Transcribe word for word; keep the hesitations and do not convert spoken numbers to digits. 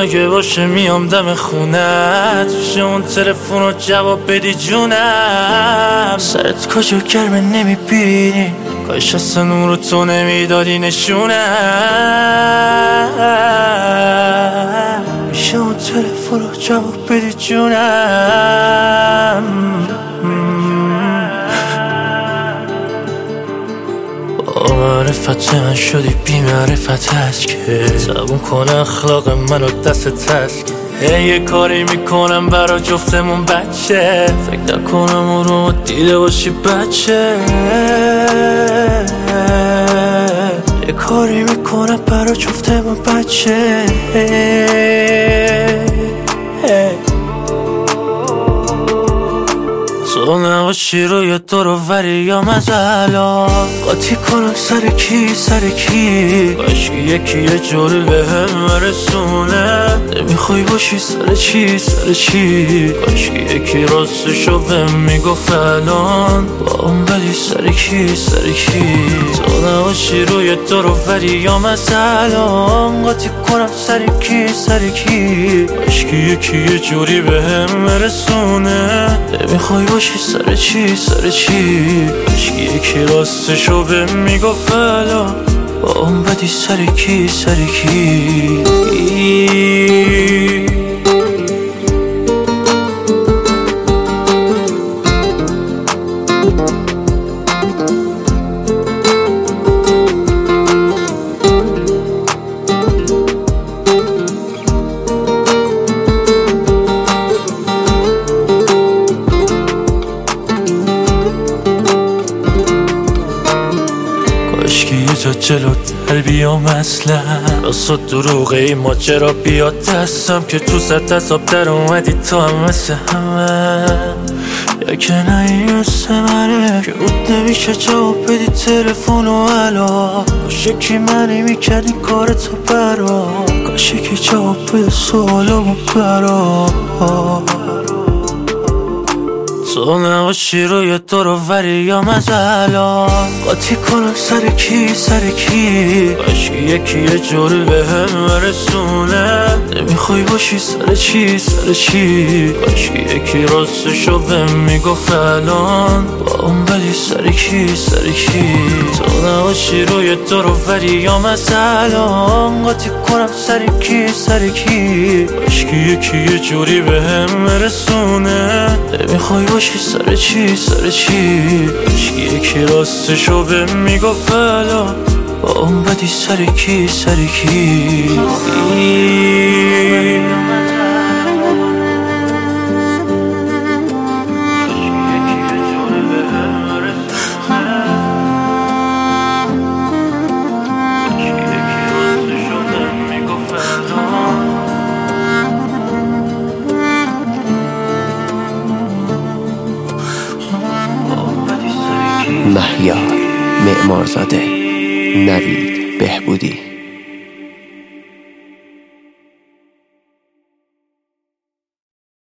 اگه باشه میام دم خونت، میشه اون تلفن رو جواب بدی جونم. سرت کجا گرمه نمیبینی، کاش اصلا اون رو تو نمیدادی نشونم. میشه اون تلفن رو جواب بدی جونم. با معرفت من شدی بی معرفت که زبون کنه اخلاق منو دست هست. یه کاری میکنم برا جفتمون بچه، فکر نکنم اون رو دیده باشی بچه. یه کاری میکنم برا جفتمون بچه. تو نباشی روی دورو وری یا مزلا، قاطی کنم سر کی سر کی. کاش یکی یه جوری به هم رسونه، نمیخوای باشی سر چی سر چی. کاش یکی راستشو بهم میگفت الان، با اون بدی سر کی سر کی. تو نباشی روی دورو وری یا مزلا، قاطی کنم سر کی سر کی. کاش یکی یه جوری به هم رسونه، نمیخوای باشی سر چی سر چی. کاش یکی راستشو بهم میگفت الان، با اون بدی سر کی سر کی. کاشکی یه جا جلوتر بیام اصلا، راست و دروغه این ماجرا بیاد دستم، که تو سر تصاب در اومدی تو هم مثل همه. یا که نه این مثل منه که بود نمیشه جواب بدی تلفن و الا. کاش یکی منی میکرد این کار تو برا، کاش یکی جواب بده سوالامو برا. تو نباشی روی دورو وری یا مزلا، قاطی کنم سر کی سر کی. کاش یکی یه جوری به هم رسونه، نمیخوای باشی سر چی سر چی. کاش یکی راستشو بهم میگفت الان، با اون بدی سر کی سر کی. تو نباشی روی دورو وری یا مزلا، قاطی کنم سر کی سر کی. کاش یکی یه جوری به هم رسونه، نمیخوای باشی سر چی سر چی. کاش یکی راستشو بهم میگفت الان، با اون بدی سر کی سر کی. مهیار معمارزاده، نوید بهبودی.